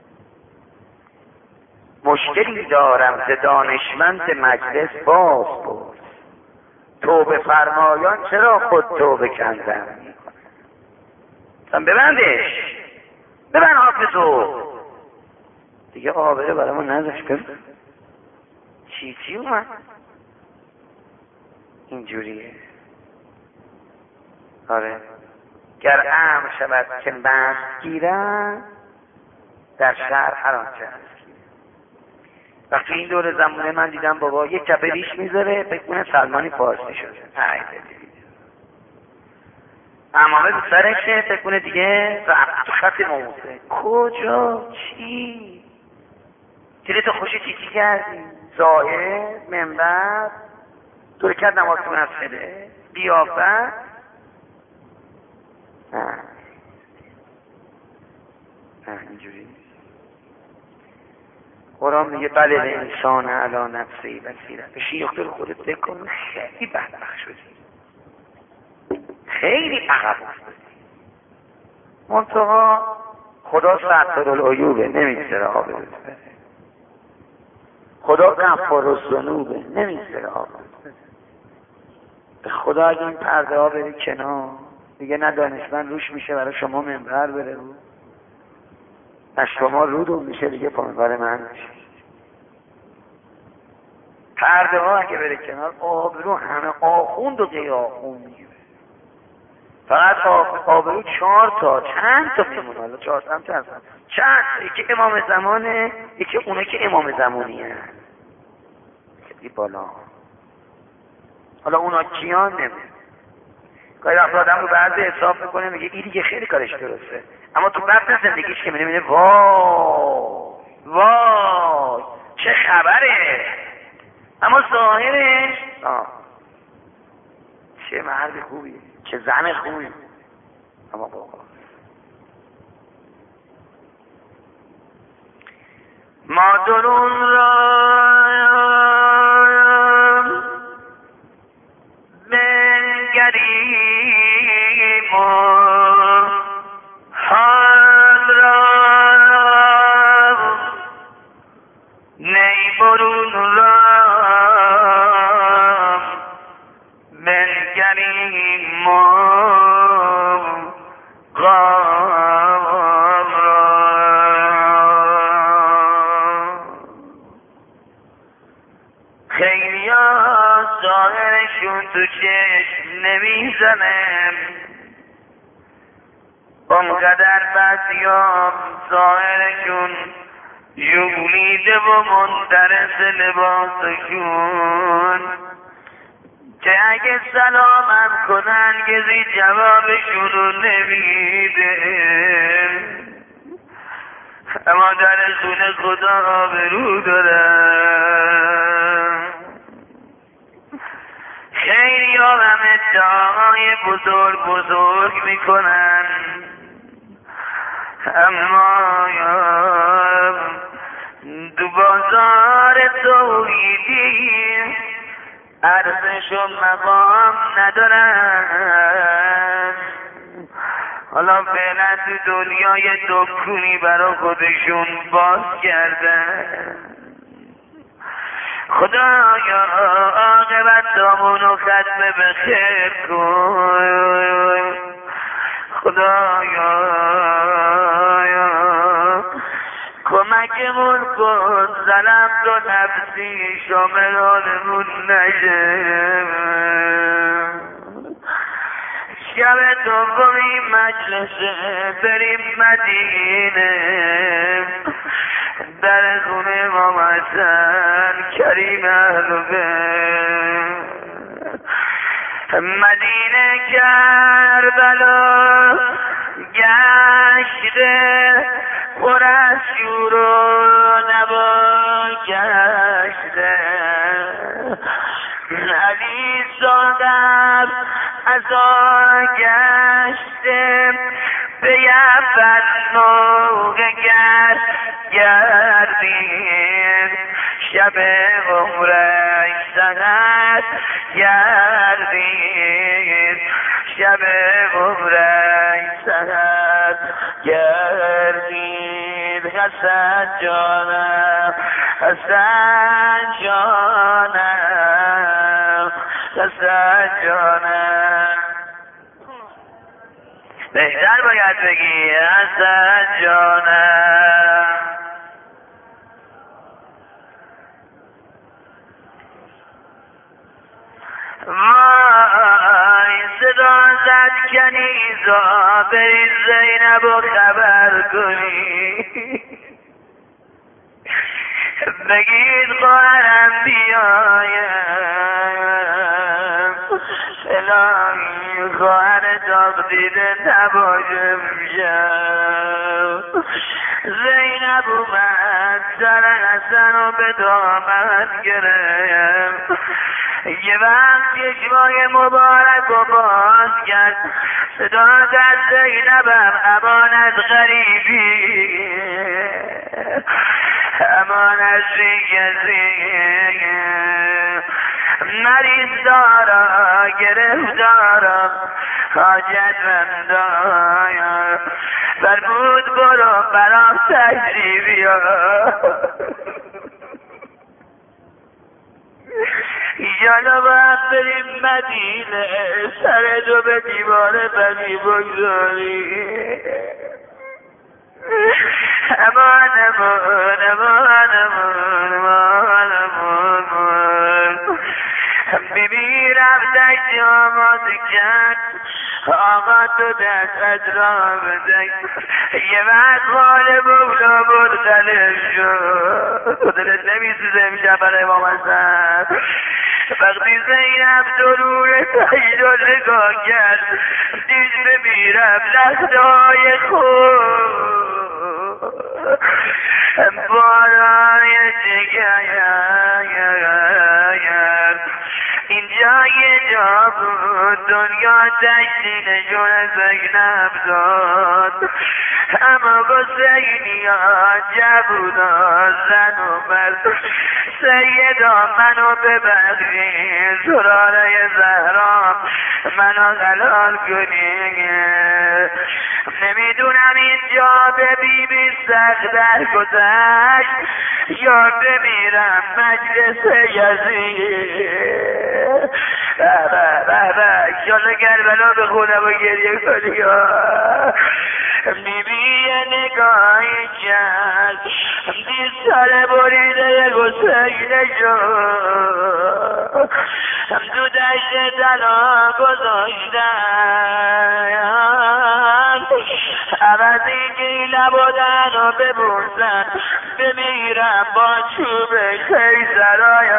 مشکلی دارم ز دانشمند مجلس باز بود توبه فرمایان چرا خود توبه کندن میکنن. مثلا ببندش ببند حافظو دیگه آبره برای ما نذاشت. ببند چی اومد اینجوریه. آره گر امر شود که مست گیرن در شهر هر آنچه هست. وقتی این دور زمانه من دیدم بابا یک کپه ریش میذاره بکنه سلمانی فارسی شده، امامه رو سرشه بکنه دیگه رفت خط موسه. کجا؟ چی؟ دیگه تو خوشی چی کردی؟ ظاهر، منبر، دور کرد نماز مسجده، بیافت. نه اینجوری قرآن میگه بله انسان علی نفسی بصیره. به شیخته رو خودت بکن. خیلی بدبخت شدی، خیلی عقب افتادی. منتها خدا ستر العیوبه، نمیذاره آب بره. خدا غفار الذنوبه، نمیذاره آب بره. به خدا اگه این پرده ها بره کنار دیگه نه دانشمند روش میشه برای شما منبر بره رو، نه شما رودون میشه دیگه منبر من میشه. پرده ها اگه بره کنار آبرو همه آخوند و غیر آخوند میگیره. فقط آبرو 4 تا چند تا میمونه. حالا 4 تا هستن چند، یکی امام زمانه، یکی اونه که امام زمانیه خیلی بالا. حالا اونا کیان نمیده. گاهی وقت آدم رو بعضی حساب میکنه میگه این دیگه خیلی کارش درسته، اما تو بطن زندگیش که میبینه وای چه خبره، اما ظاهرش چه مرد خوبی، چه زن خوبی، اما بابا ما درون را بنگریم و حال را نی برون را بنگریم و غام را. خیلی ها ظاهرشون تو چشم نمیزنه، اونقدر بعضیام ظاهرشون ژولیده و منترس لباسشون که اگه سلامم کنن گزی جوابشون رو نمیده، اما در خونه خدا آبرو دارن. خیلی ها هم ادعاهای بزرگ میکنن، اما دو بازار توحیدی ارزش و مقام ندارن. حالا فعلا تو دنیای دکونی برا خودشون باز کردن. خدایا عاقبتامونو ختم به خیر کن. خدایا کمکمون کن، ظلم تو نفسی شامل حالمون نشه. شب دومی مجلسه بریم مدینه، در خونه امام حسن کریم اهل بیت. مدینه کربلا گشته، پر از شور و نوا گشته. علی صادق عزا گشته، به یفت موقع گردید. شب عمرش سهر گردید، شب عمرش سهر گردید. حسن جانم، حسن جانم، حسن جانم. بهتر باید بگی حسن جانم. وای صدا زد کنیزا، بری زینب و خبر کنی. بگید خواهرم بیایم الهی خواهر تقدیر نباشم شم زینب اومد سر حسن رو به دامن گرفت یه وقت چشمای مبارک و باز کرد صدا در زینبم امان از غریبی امان از کسی مریض دارم گرفتارم حاجت من دایم فرمود برو برام تشریفی ایجالا باید بریم مدینه سر دو به دیوار بقی بگذاری امان امان امان امان امان امان بیبی رفتش آماز کرد آقا تو دست از را بدک یه وقت مال مولا مرتلف شد دلت نمیسوزه میشه برای امام حسن وقتی زینب ضرور سعید رو نگاه کرد دید بمیرم لحظه‌های خوب بالای شکر اینجا یه جا بود دنیا تشتی نشون زینب داد اما حسینی ها جبونا زن و مرد سیدا منو ببخشی سراره زهرا منو غلال کنی نمیدونم اینجا به بیبی سخت در گذشت یا بمیرم مجلس یزید ایشالله کربلا به خودم و گریه کنی بیبی نگاهی کرد دید سر بریده حسین شد تو دشت طلا گذاشتن عوضی که نبودن و ببوسن بمیرم با چوب خیزرای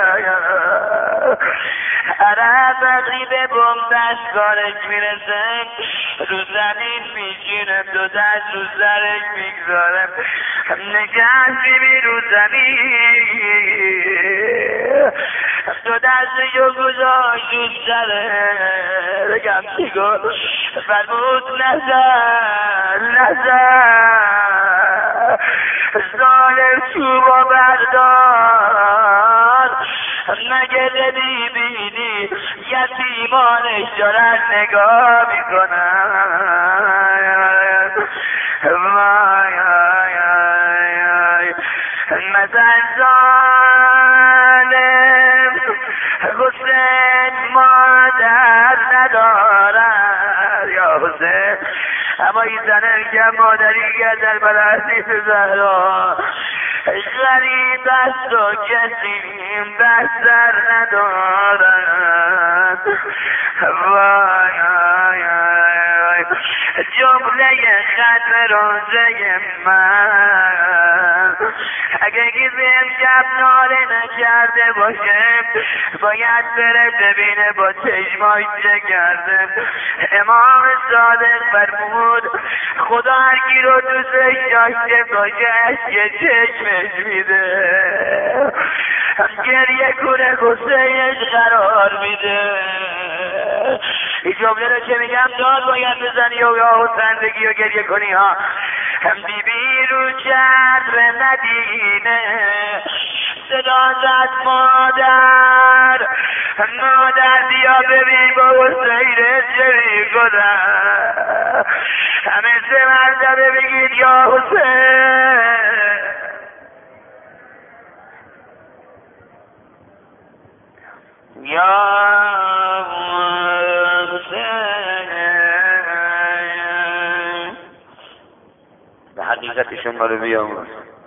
عرب وقتی به بوم دستگارش میرسن رو زمین میشینم دو دست رو سرش میگذارم نشست بیبی رو زمین دو دستشو گذاشت رو سره بگم چی گفت فرمود نظر ظالم چوبا بردار مگه نمیبینی یتیمانش دارن نگاه میکنن وای مثل ظالم حسین مادر ندارد یا حسین اما این زنه که مادری که در بلدی زهرا غریب است و کسی بستر ندارد وای جمله ختم روزه من اگه کسی امشب ناله نکرده باشه باید بره ببینه با چشماش چه کرده امام صادق فرمود خدا هرکی رو دوستش داشته باشه اشک چشمش میده گریه کنه حسینش قرار میده این جمله رو که میگم داد باید بزنی و یا حسین بگی و گریه کنی ها بیبی رو چتر مدینه صدا زد مادر بیا ببین با حسین چه میکنم همه سه مرتبه بگید یا حسین یا به حقیقت شما رو بیاموز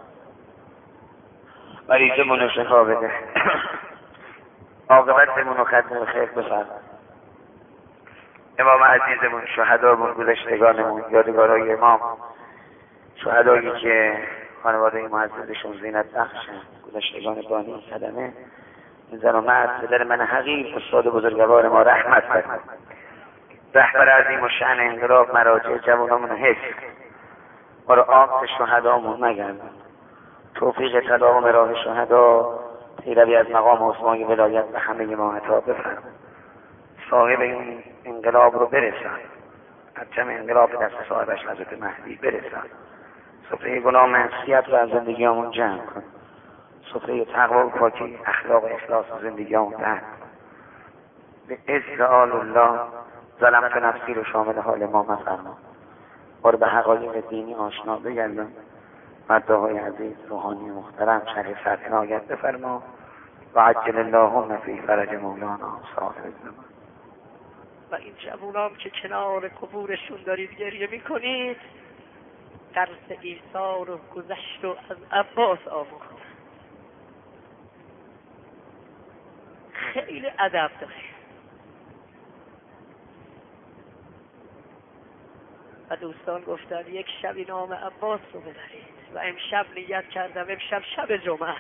مریضمون رو شفا بده عاقبتمون رو ختم خیر بفرم امام عزیزمون شهدامون گذشتگانمون یادگارای امام شهدایی که خانواده معززشون زینت بخشن، گذشتگان بانی صدمه، این زن و مرد پدر من حقیر استاد بزرگوار ما رحمت فرمود، رهبر عظیم و شأن انقلاب، مراجع جوانامون حفظ، ما رو آب شهدامون نگردن، توفیق تداوم راه شهدا، پیروی از مقام عثمانی ولایت به همه ما عطا بفرما، صاحب این انقلاب رو برسان، پرچم انقلاب دست صاحبش حضرت مهدی برسان، سفره گناه معصیت رو از زندگیامون جمع کن، سفره تقوا و پاکی اخلاق و اخلاص زندگیامون جمع کن، به عز آل الله ظلمت نفسی رو شامل حال ما مفرما، ما رو به حقایق دینی آشنا بگردن، مدعاهای عزیز روحانی محترم شرح سطح عنایت بفرما و عجل اللهم فی فرج مولانا صاحب الزمان. و این جوانام که کنار قبورشون دارید گریه میکنید، درس ایثار و گذشت و از عباس آموختن، خیلی ادب داره. و دوستان گفتن یک شبی نام عباس رو ببرید و امشب نیت کردم امشب شب جمعه.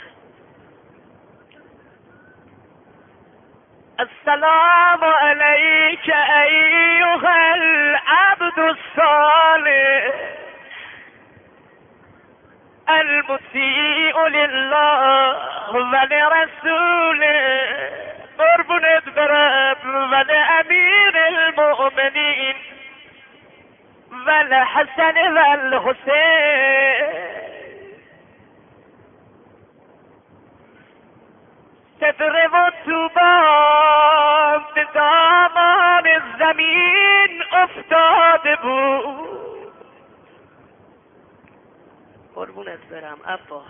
السلام علیک ایها العبد الصالح المطیع لله و لرسوله، قربونت برم، و لامیر المؤمنین و لحسن و الحسین، صدر و توبان به دامان زمین افتاده بود. قربونت برم عباس.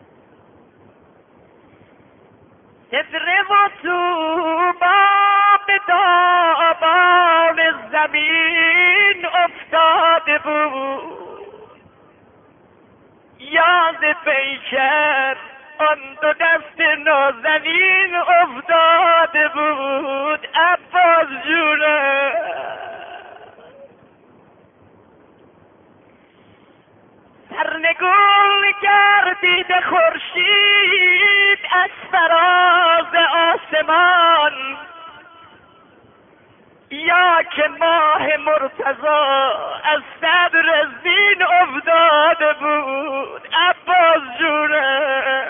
صدر و توبان به دامان زمین افتاده بود، یاد پیکر آن دو دست نازنین افتاده بود. عباس جونه سرنگون گردید خورشید از فراز آسمان، یا که ماه مرتضی از صدر زین افتاده بود. عباس جونه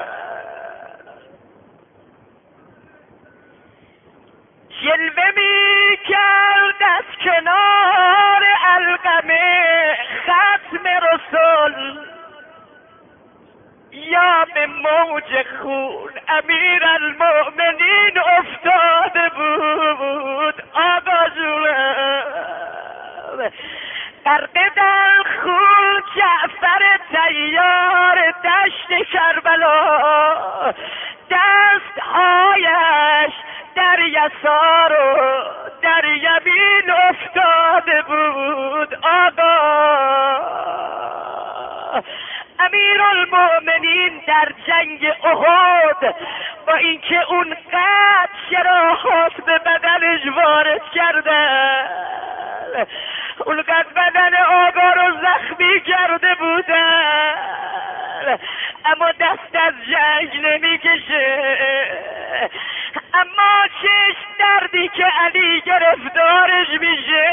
جلوه می کرد از کنار علقمه ختم رسول، یا به موج خون امیر المؤمنین افتاده بود. آقا جونه غرق در خون جعفر طیار دشت کربلا، دستهایش در یسار و در یمین افتاده بود. آقا امیرالمؤمنین در جنگ احد با اینکه اون قد شراحات به بدنش وارد کردن، اون قد بدن آقا رو زخمی کرده بودن، اما دست از جنگ نمیکشه. اما چشم دردی که علی گرفتارش میشه،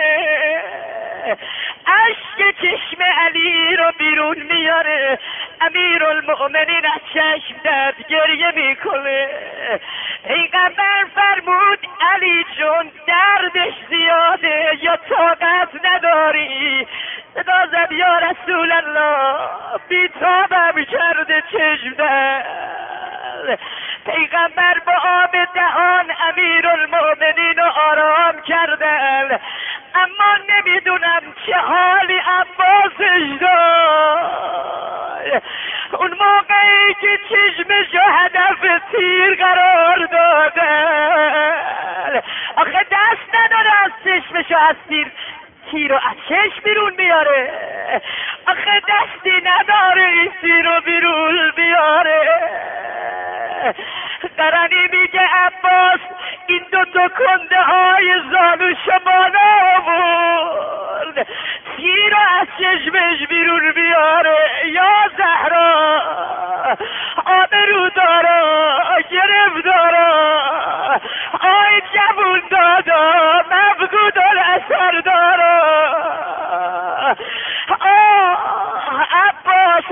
اشک چشم علی رو بیرون میاره. امیرالمؤمنین از چشم درد گریه میکنه. پیغمبر فرمود علی جون دردش زیاده یا طاقت نداری؟ صدا زد یا رسول الله بیتابم کرده چشم درد. پیغمبر با آب دهان امیرالمؤمنین رو آرام کردن، اما نمیدونم چه حالی عباسش داشت اون موقعی که چشمشو هدف تیر قرار دادن. آخه دست نداره از چشمشو از تیر رو از چشم بیرون بیاره، آخه دستی نداره این تیر رو بیرون بیاره. قرنی میگه عباس این دو کنده های زانو شمانه آورد، تیر از چشمش بیرون بیاره. یا زهرا آبرو دارا گرفتارا، آی جوون دادا مفقود الاثر دارا. عباس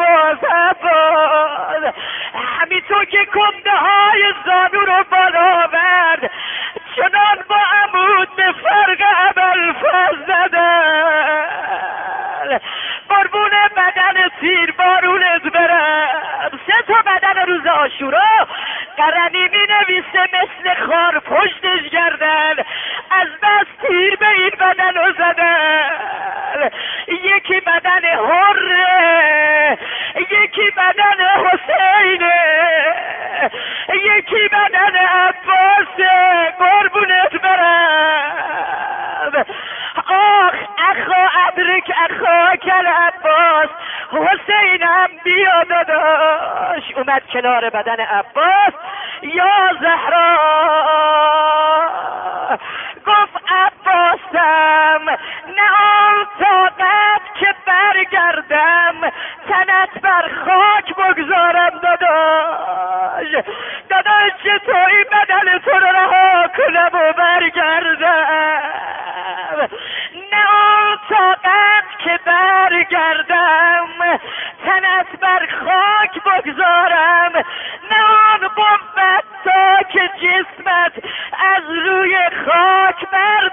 همینطور که کنده های زانو رو بالا برد، چنان با عمود به فرق ابوالفضل زدن. قربون بدن تیر بارونت برم. 3 تا بدن روز عاشورا قرنی می نویسه مثل خار پشتش گردن، از بس تیر به این بدن رو زدن. یکی بدن حره، یکی بدن حسینه، یکی بدن عباسه. قربونت برم. آخ اخا ادرک اخا کل عباس، حسینم بیا داداش. اومد کنار بدن عباس. یا زهرا گفت عباسم نه آن طاقت که برگردم تنت بر خاک بگذارم داداش. داداش چطوری بدن تو رو رها کنم و برگردم؟ نه آن طاقت که برگردم تنت بر خاک بگذارم، نه آن قوت تا که جسمت از روی خاک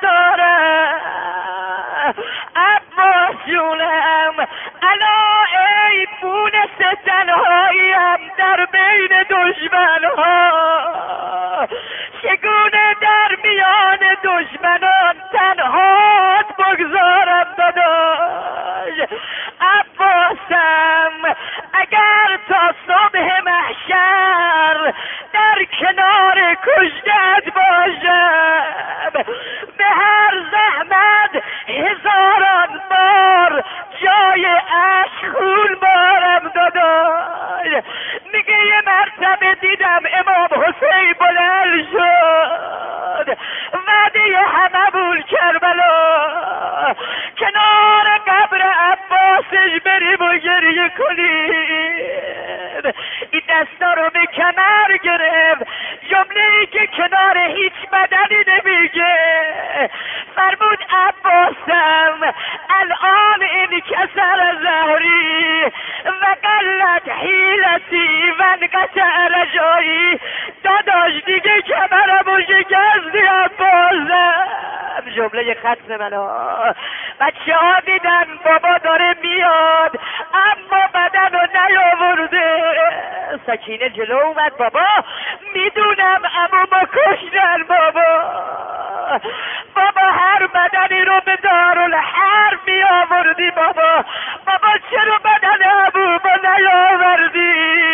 بردارم. عباس جونم الا ای مونس تنهاییم در بین دشمنها، چگونه در میان دشمنان تنهات بگذارم داداش. عباسم اگر تا صبح محشر در کنار کشتت باشم، به هر زحمت 1000 بار جای عشق خون بارم داداش. میگه یه مرتبه دیدم امام حسین بلند شد، وعده هممون کربلا، کنار قبر عباسش بریم و گریه کنیم. این دستا رو به کمر گرفت، جمله ای که کنار هیچ بدنی نمیگه. فرمود عباسم الان این کسر زهری و قلت حیلتی و انقطع رجایی. داداش دیگه کمرمو شکستی عباسم. جمله ختم منو. بچه ها دیدن بابا داره میاد اما بدن رو نیاورده. سکینه جلو اومد. بابا میدونم اما با کشتن بابا هر بدنی رو به دارالحرب میآوردی بابا چرا بدن ابو با نیاوردی؟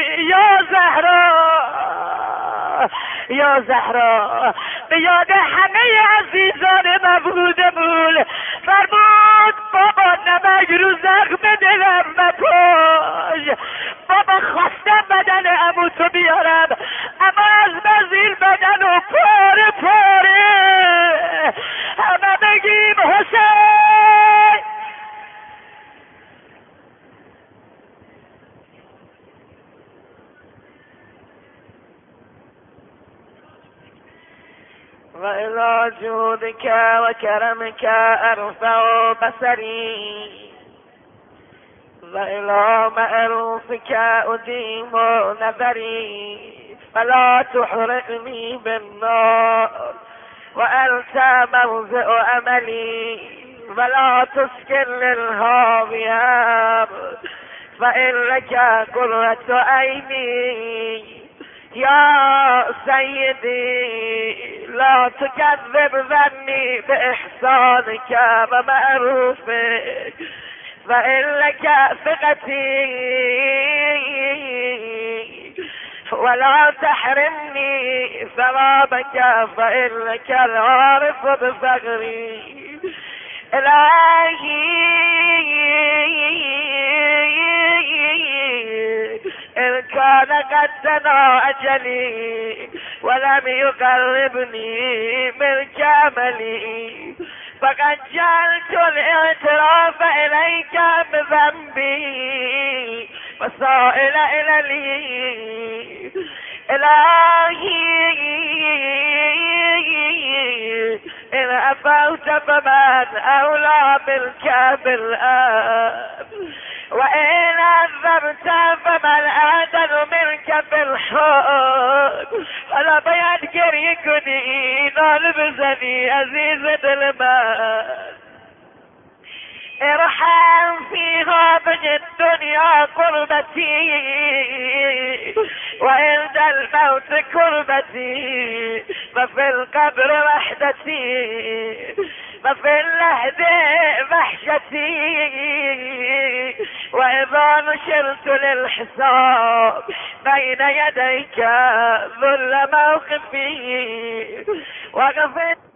یا زهرا به یاد همه عزیزان مبعودمون فرمود بابا نمک رو زخم دلم مپاش. بابا خواستم بدن عمو تو بیارم اما از بزیر بدن و پاره همه بگیم حسین. و الی جودک و کرمک ارفع بصری و الی معروفک ادیم نظری فلا تحرقنی بالنار و انت موضع عملی ولا تسکن للهاویه فإنك قرة عینی یا سیدی لا تكذب ظنی بإحسانك و معروفك فإنك ثقتي ولا تحرمني ثوابك فإنك العارف بفقري إلهي إن كان قد دنا أجلي ولم يقربني من كاملي فخجلت الاعتراف إليك بذنبي وسائل إلى لي إلهي إن أفوت فمن أولى بالك بالآب وإن عذبت فمن أعدل منك بالحب ولا بيذكر يكني نلبسني عزيزة المال ارحم فيها من الدنيا قربتي وعند الموت كربتي ففي القبر وحدتي ففي اللحد وحشتي وإذا نشرت للحساب بين يديك ذل موقفي وغفرت